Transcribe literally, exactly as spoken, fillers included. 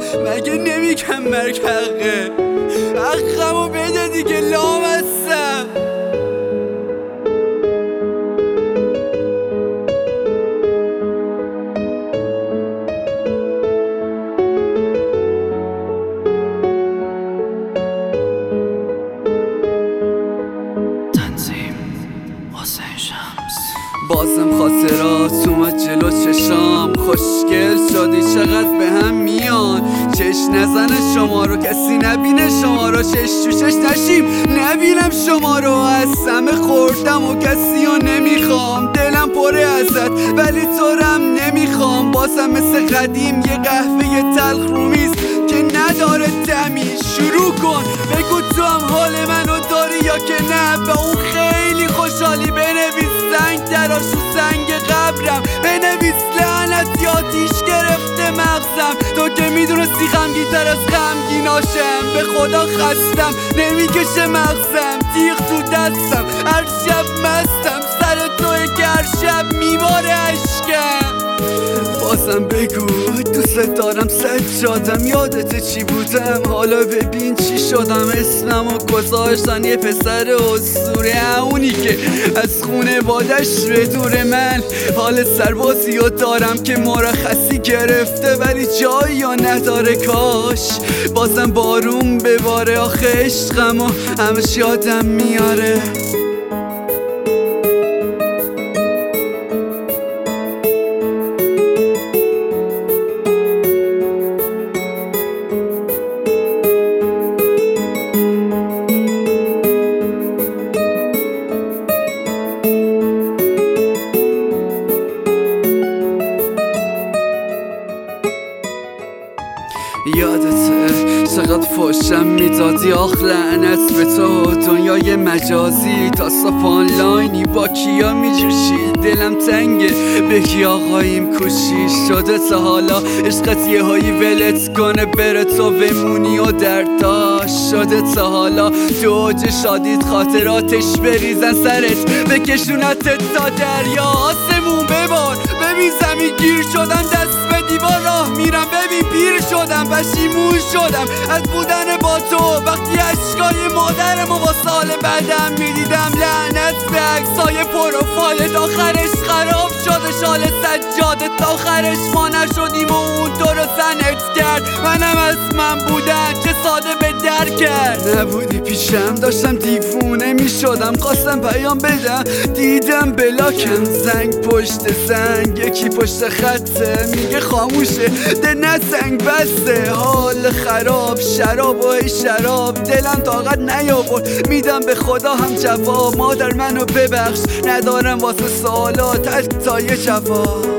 مگه نمیگم مرگ حقه؟ حقمو بده دیگه لامصب. بازم خاطرات اومد جلو چشام، خوشگل شدی چقدر به هم میان. چش نزنه شما رو، کسی نبینه شما رو، چش تو چش نشیم نبینم شما رو. از همه خوردم و کسی رو نمیخوام، دلم پره ازت ولی تو رم نمیخوام. بازم مثل قدیم یه قهوه تلخ رومیز که نداره دمی. شروع کن بگو تو هم حال منو داری یا که نه. به اون خیلی خوشحالی بنویس سنگ دراش رو سنگ قبرم، بنویس لعنت یا آتیش گرفته مغزم. تو که میدونستی غمگین‌تر از غمگیناشم، به خدا خستم نمیکشه مغزم. تیغ تو دستم هر شب مستم، سر توی که هر شب میباره عشقم. بازم بگو دوست دارم سجادم، یادت چی بودم حالا ببین چی شدم. اسممو گذاشتن یه پسر اسطوره، اونی که از خونه بادش به دور من. حال سربازی رو دارم که مرخصی گرفته ولی جایی یا نداره. کاش بازم بارون بباره، آخه عشقم و همش یادم میاره. یادته چقدر فوشم میدادی، آخ لعنت به تو. دنیای مجازی تا صبح آنلاینی با کیا میجوشی، دلم تنگه بگی آقاییم کوشی. شده تا حالا عشقت یه هایی ولت کنه بره تو بمونی و درداش. شده تا حالا تو اوج شادیت خاطراتش بریزن سرت، بکشونت تا دریا. آسمون ببار ببین زمین گیر شدم، دست به دیوار راه میرم ببین پیر شدم. پشیمون شدم از بودن با تو، وقتی اشکای مادرمو با سال بعدم میدیدم. لعنت به عکسای پروفایلت، آخرش خراب شده شال سجادت. تا آخرش ما نشدیم و اون تو رو زنت کرد. منم از من بودن چه ساده به در کرد. نبودی پیشم داشتم دیوونه میشدم، خواستم پیام بدم دیدم بلاکم. زنگ پشت زنگ یکی پشت خطه میگه خاموشه ده نه زنگ بسته. حال خراب شراب و ای شراب، دلم طاقت نیاورد میدم به خدا هم جواب. مادر منو ببخش ندارم واسه سوالات حتی یه جواب.